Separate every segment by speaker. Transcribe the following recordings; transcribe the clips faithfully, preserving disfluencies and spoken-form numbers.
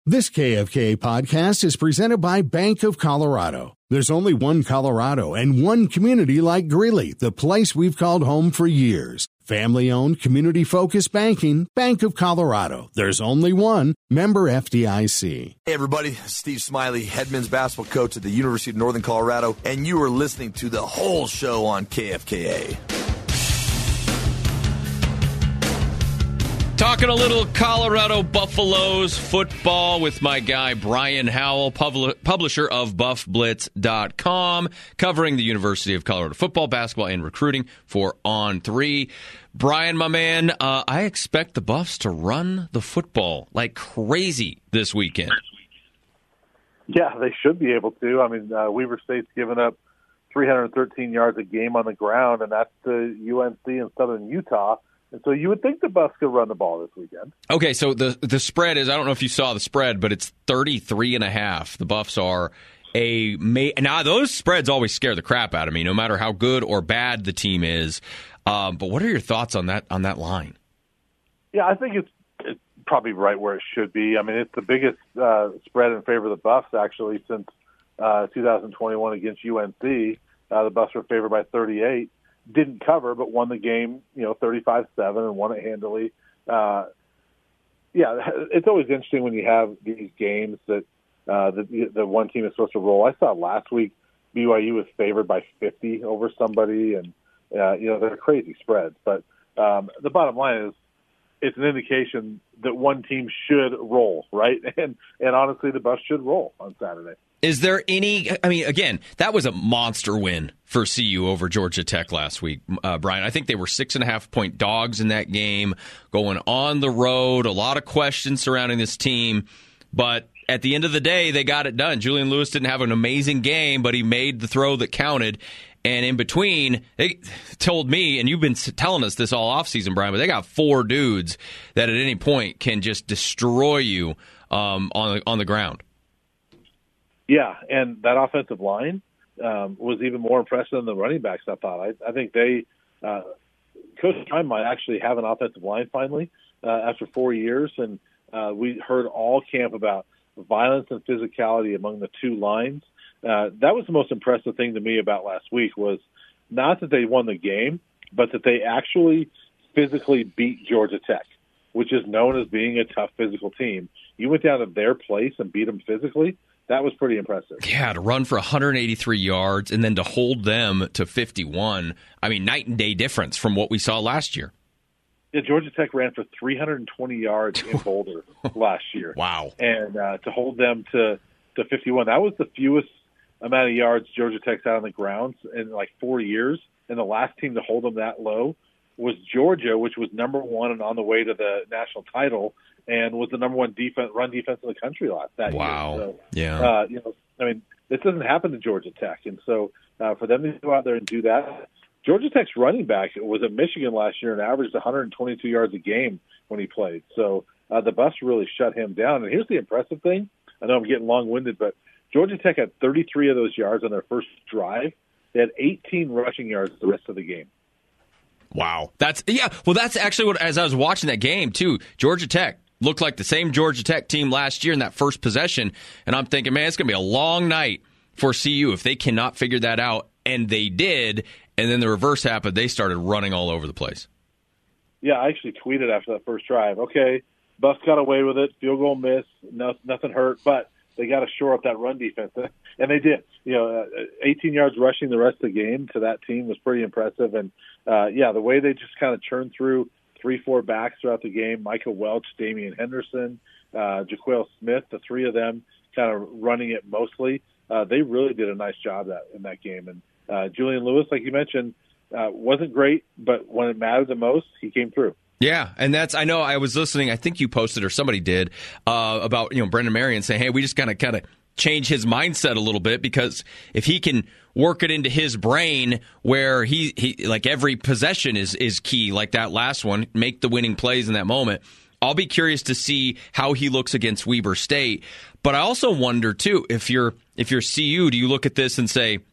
Speaker 1: This K F K A podcast is presented by Bank of Colorado. There's only one Colorado and one community like Greeley, the place we've called home for years. Family-owned, community-focused banking, Bank of Colorado. There's only one. Member F D I C.
Speaker 2: Hey, everybody. Steve Smiley, head men's basketball coach at the University of Northern Colorado, and you are listening to the whole show on K F K A.
Speaker 3: Talking a little Colorado Buffaloes football with my guy Brian Howell, pub- publisher of buff blitz dot com, covering the University of Colorado football, basketball, and recruiting for On three. Brian, my man, uh, I expect the Buffs to run the football like crazy this weekend.
Speaker 4: Yeah, they should be able to. I mean, uh, Weber State's given up three hundred thirteen yards a game on the ground, and that's to U N C and Southern Utah. And so you would think the Buffs could run the ball this weekend.
Speaker 3: Okay, so the the spread is, I don't know if you saw the spread, but it's thirty-three and a half. The Buffs are a – now, those spreads always scare the crap out of me, no matter how good or bad the team is. Um, but what are your thoughts on that on that line?
Speaker 4: Yeah, I think it's, it's probably right where it should be. I mean, it's the biggest uh, spread in favor of the Buffs, actually, since uh, two thousand twenty-one against U N C. Uh, the Buffs were favored by thirty-eight. Didn't cover, but won the game, you know, thirty-five seven and won it handily. Uh, yeah, it's always interesting when you have these games that uh, the, the one team is supposed to roll. I saw last week B Y U was favored by fifty over somebody, and, uh, you know, they're crazy spreads. But um, the bottom line is it's an indication that one team should roll, right? And, and honestly, the Buffs should roll on Saturday.
Speaker 3: Is there any, I mean, again, that was a monster win for C U over Georgia Tech last week, uh, Brian. I think they were six and a half point dogs in that game, going on the road, a lot of questions surrounding this team. But at the end of the day, they got it done. Julian Lewis didn't have an amazing game, but he made the throw that counted. And in between, they told me, and you've been telling us this all offseason, Brian, but they got four dudes that at any point can just destroy you um, on the, on the ground.
Speaker 4: Yeah, and that offensive line um, was even more impressive than the running backs, I thought. I, I think they uh, – Coach Prime might actually have an offensive line finally uh, after four years, and uh, we heard all camp about violence and physicality among the two lines. Uh, that was the most impressive thing to me about last week was not that they won the game, but that they actually physically beat Georgia Tech, which is known as being a tough physical team. You went down to their place and beat them physically. That was pretty impressive.
Speaker 3: Yeah, to run for one hundred eighty-three yards and then to hold them to fifty-one. I mean, night and day difference from what we saw last year.
Speaker 4: Yeah, Georgia Tech ran for three hundred twenty yards in Boulder last year.
Speaker 3: Wow.
Speaker 4: And uh, to hold them to, to fifty-one, that was the fewest amount of yards Georgia Tech's had on the ground in like four years. And the last team to hold them that low was Georgia, which was number one and on the way to the national title, and was the number one defense, run defense in the country last that
Speaker 3: wow.
Speaker 4: year. So,
Speaker 3: yeah.
Speaker 4: Uh, you know, I mean, this doesn't happen to Georgia Tech, and so uh, for them to go out there and do that, Georgia Tech's running back was at Michigan last year and averaged one hundred twenty-two yards a game when he played. So uh, the Buffs really shut him down. And here's the impressive thing: I know I'm getting long-winded, but Georgia Tech had thirty-three of those yards on their first drive. They had eighteen rushing yards the rest of the game.
Speaker 3: Wow. That's yeah. Well, that's actually what, as I was watching that game, too, Georgia Tech looked like the same Georgia Tech team last year in that first possession. And I'm thinking, man, it's going to be a long night for C U if they cannot figure that out. And they did. And then the reverse happened. They started running all over the place.
Speaker 4: Yeah, I actually tweeted after that first drive, okay, Buffs got away with it, field goal miss, no, nothing hurt, but they got to shore up that run defense. And they did. You know, eighteen yards rushing the rest of the game to that team was pretty impressive. And, uh, yeah, the way they just kind of churned through three, four backs throughout the game, Micah Welch, Damian Henderson, uh, Jaquel Smith, the three of them kind of running it mostly. Uh, they really did a nice job that in that game. And uh, Julian Lewis, like you mentioned, uh, wasn't great, but when it mattered the most, he came through.
Speaker 3: Yeah, and that's, I know I was listening, I think you posted or somebody did, uh, about, you know, Brendan Marion saying, hey, we just got to kind of change his mindset a little bit, because if he can work it into his brain where he, he like every possession is, is key, like that last one, make the winning plays in that moment. I'll be curious to see how he looks against Weber State. But I also wonder, too, if you're if you're C U, do you look at this and say,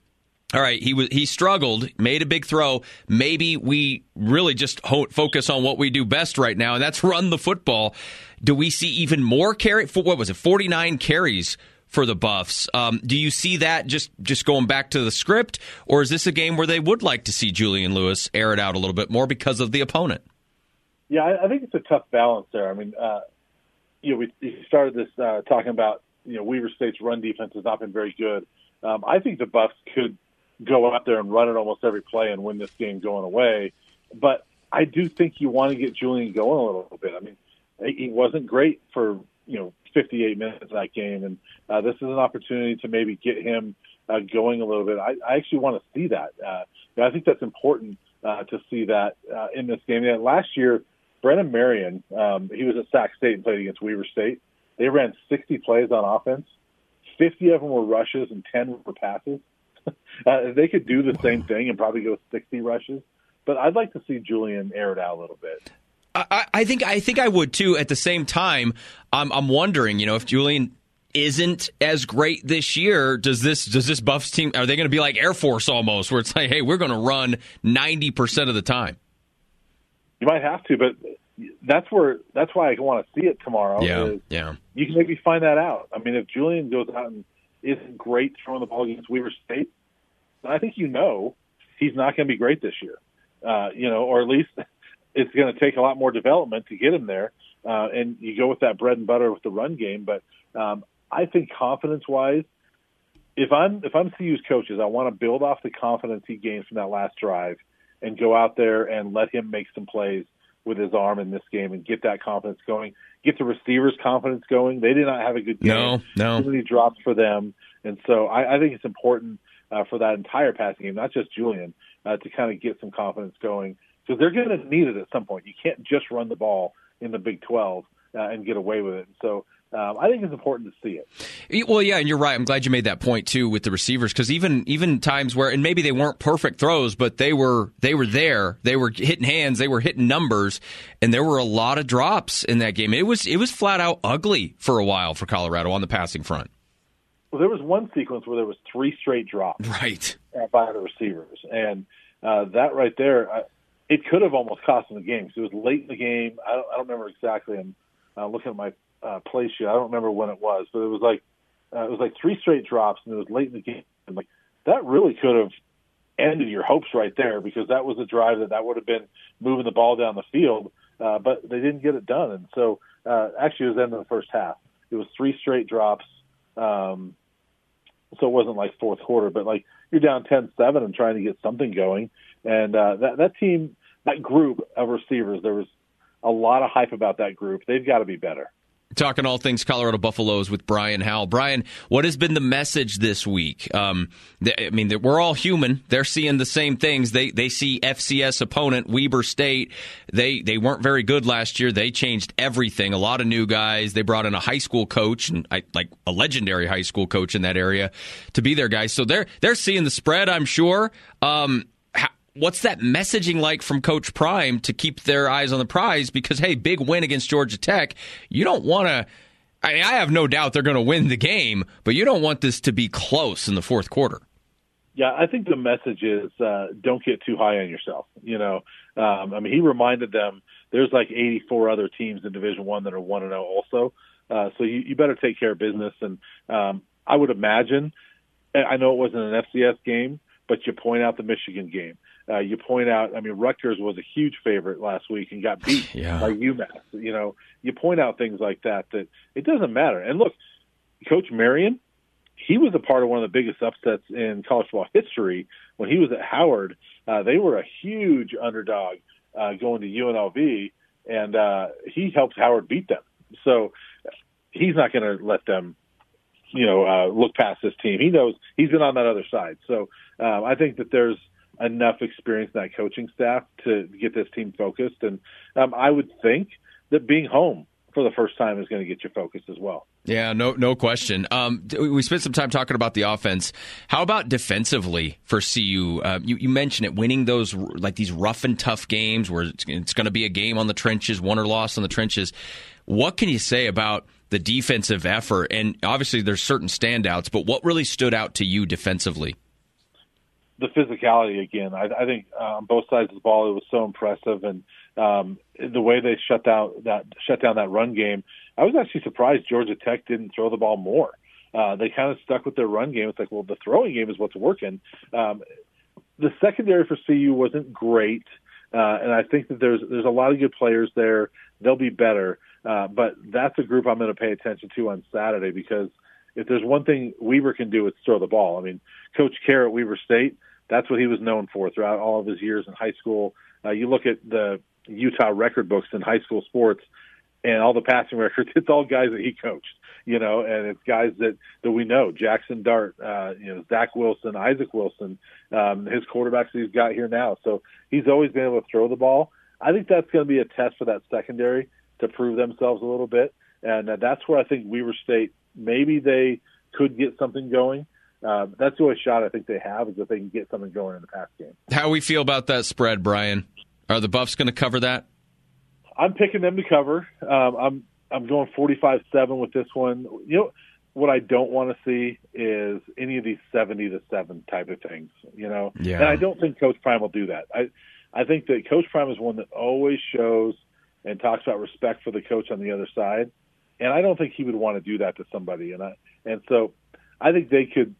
Speaker 3: All right, he was he struggled, made a big throw. Maybe we really just ho- focus on what we do best right now, and that's run the football. Do we see even more carry? What was it? forty-nine carries for the Buffs. Um, do you see that just just going back to the script, or is this a game where they would like to see Julian Lewis air it out a little bit more because of the opponent?
Speaker 4: Yeah, I, I think it's a tough balance there. I mean, uh, you know, we, we started this uh, talking about you know Weber State's run defense has not been very good. Um, I think the Buffs could go out there and run it almost every play and win this game going away. But I do think you want to get Julian going a little bit. I mean, he wasn't great for, you know, fifty-eight minutes of that game. And uh, this is an opportunity to maybe get him uh, going a little bit. I, I actually want to see that. Uh, I think that's important uh, to see that uh, in this game. And last year, Brennan Marion, um, he was at Sac State and played against Weber State. They ran sixty plays on offense. fifty of them were rushes and ten were passes. Uh, they could do the same thing and probably go sixty rushes, but I'd like to see Julian air it out a little bit.
Speaker 3: I, I think I think I would too. At the same time, I'm, I'm wondering, you know, if Julian isn't as great this year, does this does this Buffs team, are they going to be like Air Force almost, where it's like, hey, we're going to run ninety percent of the time?
Speaker 4: You might have to, but that's where that's why I want to see it tomorrow.
Speaker 3: Yeah,
Speaker 4: is
Speaker 3: yeah.
Speaker 4: You can maybe find that out. I mean, if Julian goes out and isn't great throwing the ball against Weber State, I think you know he's not going to be great this year, uh, you know, or at least it's going to take a lot more development to get him there. Uh, and you go with that bread and butter with the run game. But um, I think confidence-wise, if I'm if I'm C U's coaches, I want to build off the confidence he gained from that last drive and go out there and let him make some plays with his arm in this game and get that confidence going. Get the receivers' confidence going. They did not have a good game.
Speaker 3: No, no.
Speaker 4: Too many drops for them. And so I, I think it's important uh, for that entire passing game, not just Julian, uh, to kind of get some confidence going, because they're going to need it at some point. You can't just run the ball in the Big twelve uh, and get away with it. And so um, I think it's important to see it.
Speaker 3: Well, yeah, and you're right. I'm glad you made that point too with the receivers, because even even times where, and maybe they weren't perfect throws, but they were they were there. They were hitting hands. They were hitting numbers, and there were a lot of drops in that game. It was it was flat out ugly for a while for Colorado on the passing front.
Speaker 4: Well, there was one sequence where there was three straight drops,
Speaker 3: right,
Speaker 4: by the receivers, and uh, that right there, uh, it could have almost cost them the game. Because it was late in the game. I don't, I don't remember exactly. I'm uh, looking at my uh, play sheet. I don't remember when it was, but it was like uh, it was like three straight drops, and it was late in the game. And like that really could have ended your hopes right there, because that was a drive that that would have been moving the ball down the field, uh, but they didn't get it done. And so, uh, actually, it was the end of the first half. It was three straight drops. Um, so it wasn't like fourth quarter, but like you're down ten seven and trying to get something going. And uh, that, that team, that group of receivers, there was a lot of hype about that group. They've got to be better.
Speaker 3: Talking all things Colorado Buffaloes with Brian Howell. Brian, what has been the message this week? Um, they, I mean, we're all human. They're seeing the same things. They they see F C S opponent Weber State. They they weren't very good last year. They changed everything. A lot of new guys. They brought in a high school coach, and I, like a legendary high school coach in that area, to be their guys. So they're they're seeing the spread, I'm sure. Um, What's that messaging like from Coach Prime to keep their eyes on the prize? Because, hey, big win against Georgia Tech. You don't want to – I mean, I have no doubt they're going to win the game, but you don't want this to be close in the fourth quarter.
Speaker 4: Yeah, I think the message is uh, don't get too high on yourself. You know, um, I mean, he reminded them there's like eighty-four other teams in Division One that are one and oh also. Uh, so you, you better take care of business. And um, I would imagine – I know it wasn't an F C S game, but you point out the Michigan game. Uh, you point out, I mean, Rutgers was a huge favorite last week and got beat
Speaker 3: yeah.
Speaker 4: by UMass. You know, you point out things like that, that it doesn't matter. And look, Coach Marion, he was a part of one of the biggest upsets in college football history when he was at Howard. Uh, they were a huge underdog uh, going to U N L V, and uh, he helped Howard beat them. So he's not going to let them, you know, uh, look past this team. He knows he's been on that other side. So uh, I think that there's enough experience in that coaching staff to get this team focused. And um, I would think that being home for the first time is going to get you focused as well.
Speaker 3: Yeah, no no question. Um, we spent some time talking about the offense. How about defensively for C U? Uh, you, you mentioned it, winning those, like these rough and tough games where it's, it's going to be a game on the trenches, won or lost on the trenches. What can you say about the defensive effort? And obviously there's certain standouts, but what really stood out to you defensively?
Speaker 4: the physicality again. I, I think uh, on both sides of the ball, it was so impressive, and um, the way they shut down that shut down that run game. I was actually surprised Georgia Tech didn't throw the ball more. Uh, they kind of stuck with their run game. It's like, well, the throwing game is what's working. Um, the secondary for C U wasn't great, uh, and I think that there's there's a lot of good players there. They'll be better, uh, but that's a group I'm going to pay attention to on Saturday, because if there's one thing Weaver can do, it's throw the ball. I mean, Coach Kerr at Weaver State, that's what he was known for throughout all of his years in high school. Uh, you look at the Utah record books in high school sports and all the passing records, it's all guys that he coached, you know, and it's guys that, that we know, Jackson Dart, uh, you know, Zach Wilson, Isaac Wilson, um, his quarterbacks that he's got here now. So he's always been able to throw the ball. I think that's going to be a test for that secondary to prove themselves a little bit. And uh, that's where I think Weaver State, maybe they could get something going. Uh, that's the only shot I think they have, is if they can get something going in the pass game.
Speaker 3: How we feel about that spread, Brian? Are the Buffs going to cover that?
Speaker 4: I'm picking them to cover. Um, I'm I'm going forty-five seven with this one. You know, what I don't want to see is any of these seventy to seven type of things, you know.
Speaker 3: Yeah.
Speaker 4: And I don't think Coach Prime will do that. I I think that Coach Prime is one that always shows and talks about respect for the coach on the other side. And I don't think he would want to do that to somebody. And I and so I think they could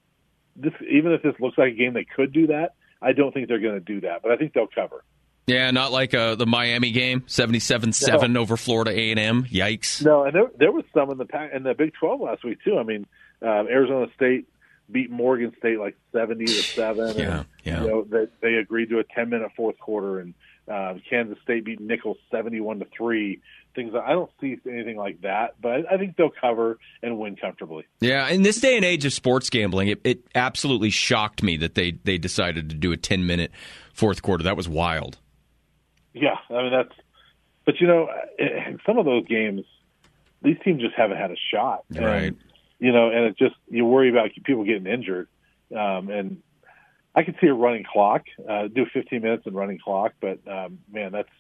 Speaker 4: this even if this looks like a game they could do that, I don't think they're going to do that. But I think they'll cover.
Speaker 3: Yeah, not like uh, the Miami game, seventy-seven seven no. over Florida A and M. Yikes.
Speaker 4: No, and there there was some in the in the Big twelve last week too. I mean, uh, Arizona State beat Morgan State like seventy to seven.
Speaker 3: yeah,
Speaker 4: and,
Speaker 3: yeah.
Speaker 4: You know, they, they agreed to a ten minute fourth quarter, and uh, Kansas State beat Nicholls seventy-one to three. Things that I don't see anything like that, but I, I think they'll cover and win comfortably.
Speaker 3: Yeah, in this day and age of sports gambling, it, it absolutely shocked me that they they decided to do a ten minute fourth quarter. That was wild.
Speaker 4: Yeah, I mean that's, but you know, in some of those games, these teams just haven't had a shot,
Speaker 3: right?
Speaker 4: And, you know, and it just you worry about people getting injured, um, and I could see a running clock, uh, do fifteen minutes and running clock, but um, man, that's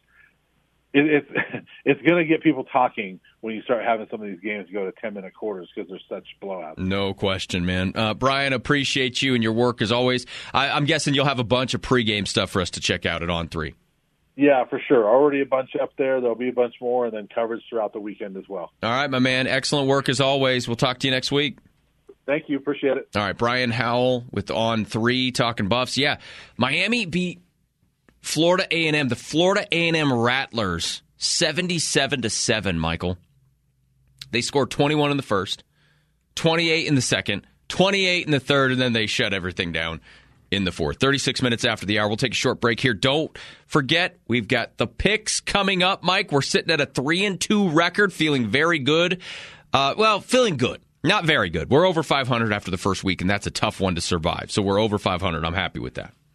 Speaker 4: it, it's it's going to get people talking when you start having some of these games go to ten minute quarters because they're such blowouts.
Speaker 3: No question, man. Uh, Brian, appreciate you and your work as always. I, I'm guessing you'll have a bunch of pregame stuff for us to check out at On Three.
Speaker 4: Yeah, for sure. Already a bunch up there. There'll be a bunch more, and then coverage throughout the weekend as well.
Speaker 3: All right, my man. Excellent work as always. We'll talk to you next week.
Speaker 4: Thank you. Appreciate it.
Speaker 3: All right, Brian Howell with On Three talking Buffs. Yeah, Miami beat Florida A and M. The Florida A and M Rattlers, seventy-seven to seven. Michael, they scored twenty-one in the first, twenty-eight in the second, twenty-eight in the third, and then they shut everything down in the fourth. thirty-six minutes after the hour. We'll take a short break here. Don't forget, we've got the picks coming up, Mike. We're sitting at a three and two record, feeling very good. Uh, well, feeling good. Not very good. We're over five hundred after the first week, and that's a tough one to survive. So we're over five hundred. I'm happy with that.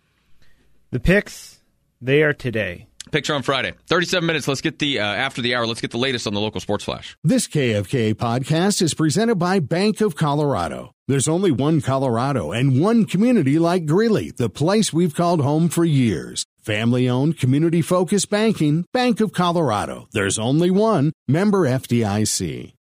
Speaker 5: The picks, they are today.
Speaker 3: Picks are on Friday. thirty-seven minutes. Let's get the, uh, after the hour, let's get the latest on the local sports flash.
Speaker 1: This K F K A podcast is presented by Bank of Colorado. There's only one Colorado and one community like Greeley, the place we've called home for years. Family-owned, community-focused banking, Bank of Colorado. There's only one. Member F D I C.